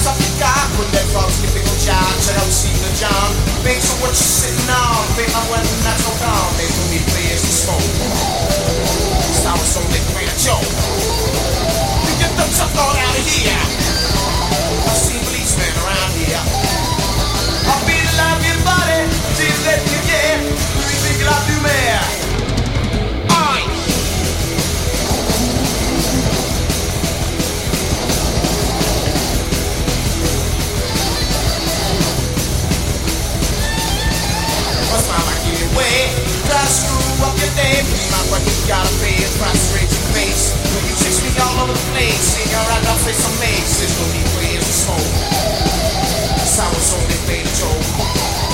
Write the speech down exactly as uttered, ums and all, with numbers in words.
Tough guy, put that frog's typical job to help see the John. Make sure what you sitting on, pay my one not so gone. They put me players to smoke. Sour so they play a joke. You get the tough on out of here. I see policemen around here. I'll be the love your body, till let you get. Do you think I'll do me? Aye. What's my like you way? Try to screw up your day. Be my what you gotta pay is prostrate your face. When you chase me all over the place, sing around, I'll say some mates. There's no need for ears to smoke. Sour soul, they play the joke.